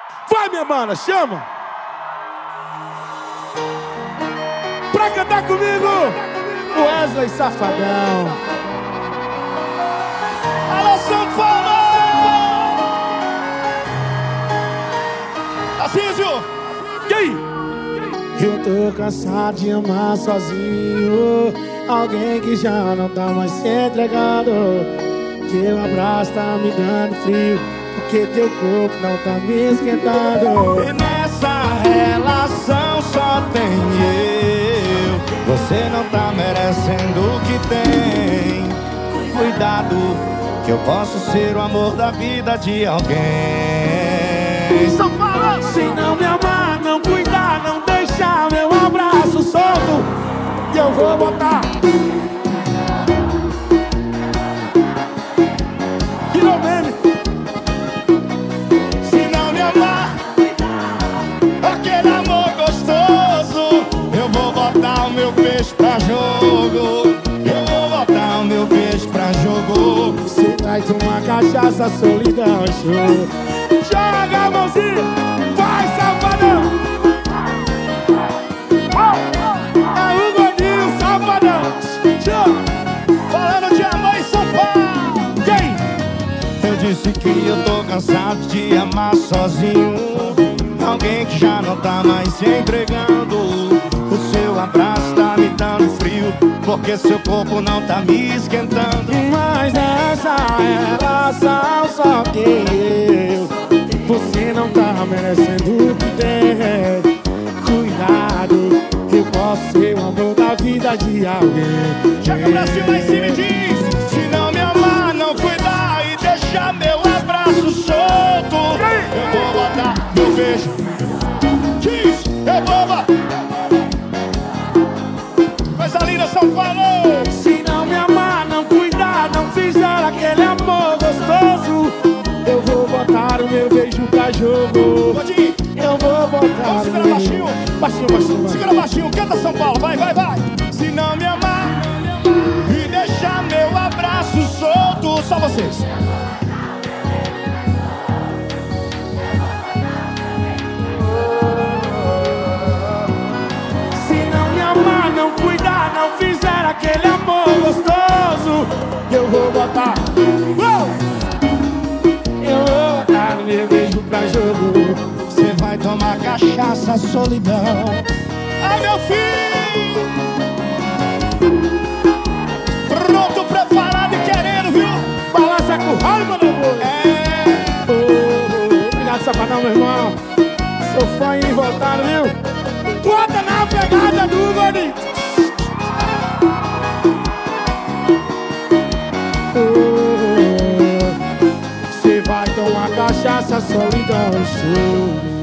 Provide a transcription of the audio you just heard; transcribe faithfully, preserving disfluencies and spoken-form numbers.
Vai, minha mana, chama! Pra cantar comigo, Wesley Safadão. Alô, São Paulo! Assísio! E aí? Eu tô cansado de amar sozinho alguém que já não tá mais se entregando. Teu abraço tá me dando frio, porque teu corpo não tá me esquentando. E nessa relação só tem eu. Você não tá merecendo o que tem. Cuidado, que eu posso ser o amor da vida de alguém. São Paulo! Se não me amar, não cuidar, não deixar meu abraço solto, e eu vou botar. Virou meme. Se não me amar, aquele amor gostoso, eu vou botar o meu peixe pra jogo. Eu vou botar o meu peixe pra jogo. Você traz uma cachaça, solidão, show. Joga a mãozinha, vai, Safadão. É o gordinho Safadão. Falando de amor em São Paulo. Quem? Eu disse que eu tô cansado de amar sozinho alguém que já não tá mais se entregando. O seu abraço tá me dando frio, porque seu corpo não tá me esquentando. Mas nessa relação só tem eu. Você não tá merecendo o que tem. Cuidado, eu posso ser o amor da vida de alguém. Chega pra cima em cima e diz: se não me amar, não cuidar e deixar meu abraço solto, eu vou botar meu beijo. Diz, eu vou botar. Coisa linda, São Paulo. Se não me amar, não cuidar, não fizer aquele amor gostoso, eu vou botar o meu beijo pra jogo. Pode ir. Eu vou botar. Vamos segurar o meu- baixinho. Baixinho, baixinho, baixinho. Segura baixinho, canta São Paulo, vai, vai, vai. Se não me amar e deixar meu abraço solto, só vocês. Se não me amar, não cuidar, não fizer aquele amor gostoso, eu vou botar. Uou! Eu vou botar o meu beijo pra jogo. Você vai tomar cachaça, solidão. Ah, meu filho! Pronto, preparado e querendo, viu? Balança com raiva, meu amor. É. Oh, oh, oh. Obrigado, Safadão, meu irmão. Sou fã e voltado, viu? Bota na pegada do gordinho. Você vai tomar cachaça, solidão, show.